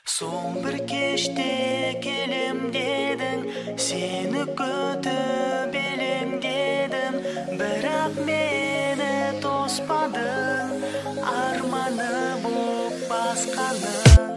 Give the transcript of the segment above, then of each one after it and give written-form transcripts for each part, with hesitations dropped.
Son bir kеште келем дедің, сені күтіп елем дедім, бірақ мені тоспадың, арманы боп басқаның.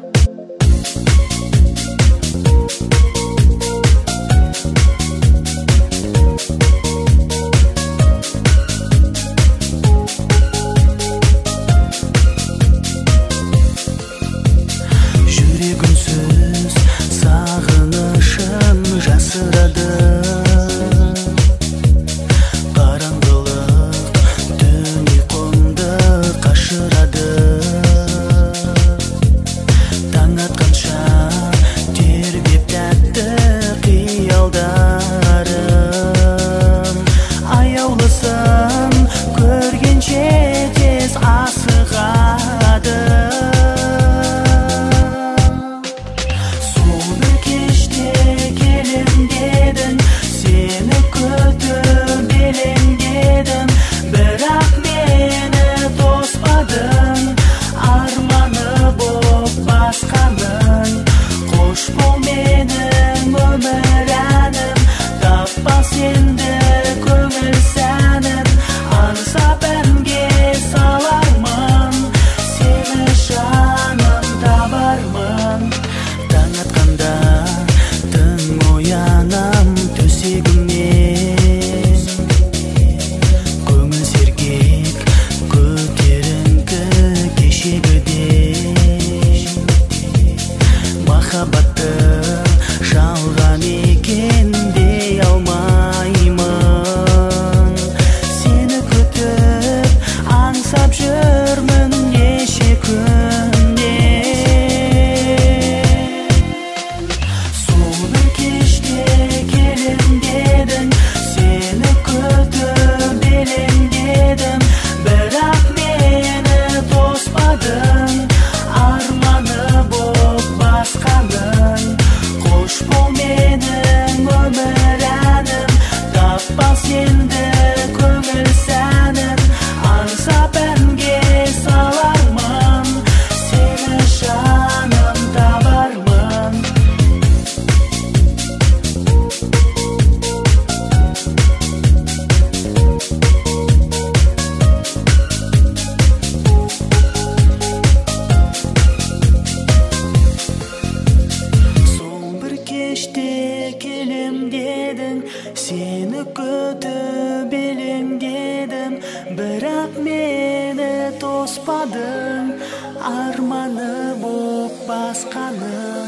Жүрегімсіз сағынышым жасырады, қараңғылық түн ұйқымды қашырады. Таң атқанша тербеп тәтті қиялдарым, аяулысың көргенше тез асығады. Махаббатты жалған екен дей алмаймын, сені күтіп аңсап жүрмін неше күннен. Сол бір кеште келем дедің, сені күтіп елем дедім, бірақ мені тоспадың, арманы боп басқаның. Қош бол менің өмір әнім, таппас енді көңіл сәнім, аңсап әнге салармын, сені жаным табармын. Кеште келем дедің, сені күтіп елем дедім, бірақ мені тоспадың, арманы боп басқаның.